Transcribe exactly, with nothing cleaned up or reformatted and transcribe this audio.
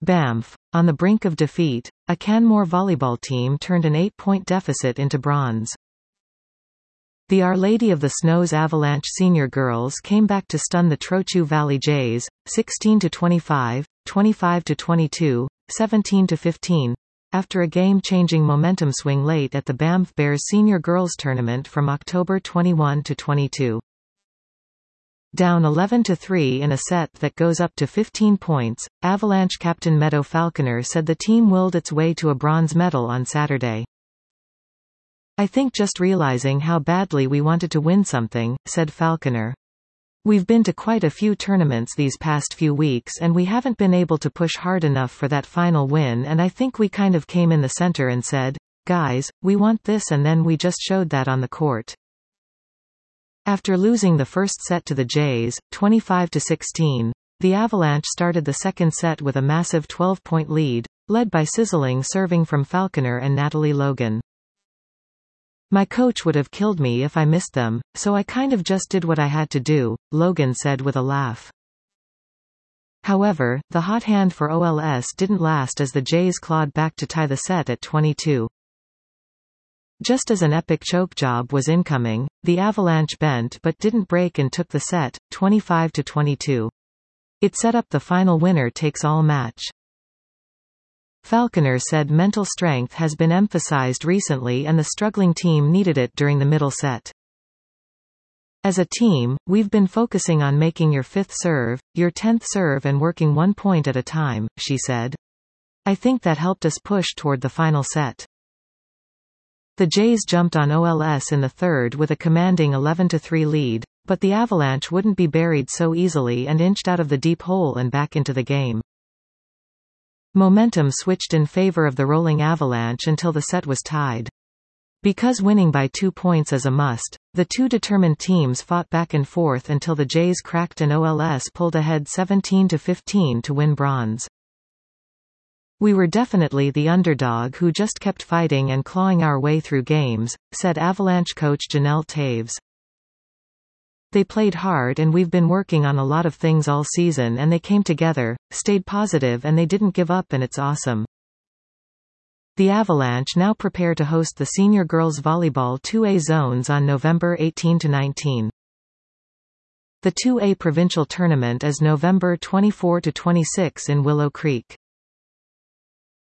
Banff. On the brink of defeat, a Canmore volleyball team turned an eight-point deficit into bronze. The Our Lady of the Snows Avalanche senior girls came back to stun the Trochu Valley Jays, sixteen to twenty-five, twenty-five to twenty-two, seventeen to fifteen, after a game-changing momentum swing late at the Banff Bears Senior Girls Tournament from October twenty-first to twenty-second. Down eleven to three in a set that goes up to fifteen points, Avalanche captain Meadow Falconer said the team willed its way to a bronze medal on Saturday. "I think just realizing how badly we wanted to win something," said Falconer. "We've been to quite a few tournaments these past few weeks and we haven't been able to push hard enough for that final win, and I think we kind of came in the center and said, 'Guys, we want this,' and then we just showed that on the court." After losing the first set to the Jays, twenty-five to sixteen, the Avalanche started the second set with a massive twelve-point lead, led by sizzling serving from Falconer and Natalie Logan. "My coach would have killed me if I missed them, so I kind of just did what I had to do," Logan said with a laugh. However, the hot hand for O L S didn't last as the Jays clawed back to tie the set at twenty-two. Just as an epic choke job was incoming, the Avalanche bent but didn't break and took the set, twenty-five to twenty-two. It set up the final winner-takes-all match. Falconer said mental strength has been emphasized recently and the struggling team needed it during the middle set. "As a team, we've been focusing on making your fifth serve, your tenth serve and working one point at a time," she said. "I think that helped us push toward the final set." The Jays jumped on O L S in the third with a commanding eleven to three lead, but the Avalanche wouldn't be buried so easily and inched out of the deep hole and back into the game. Momentum switched in favor of the rolling Avalanche until the set was tied. Because winning by two points is a must, the two determined teams fought back and forth until the Jays cracked and O L S pulled ahead seventeen to fifteen to win bronze. "We were definitely the underdog who just kept fighting and clawing our way through games," said Avalanche coach Janelle Taves. "They played hard and we've been working on a lot of things all season and they came together, stayed positive and they didn't give up and it's awesome." The Avalanche now prepare to host the Senior Girls Volleyball two A zones on November eighteenth to nineteenth. The two A provincial tournament is November twenty-fourth to twenty-sixth in Willow Creek.